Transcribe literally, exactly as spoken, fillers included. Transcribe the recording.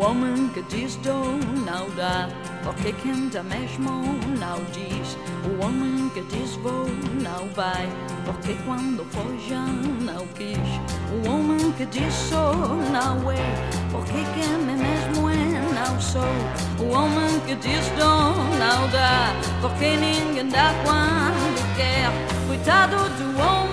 homem que diz dou não dá, porque quem dá mesmo não diz. O homem que diz vou não vai, porque quando foi já não quis. O homem que diz sou não é, porque quem é mesmo é não sou. O homem que diz dou não dá, porque ninguém dá quando quer. Coitado do homem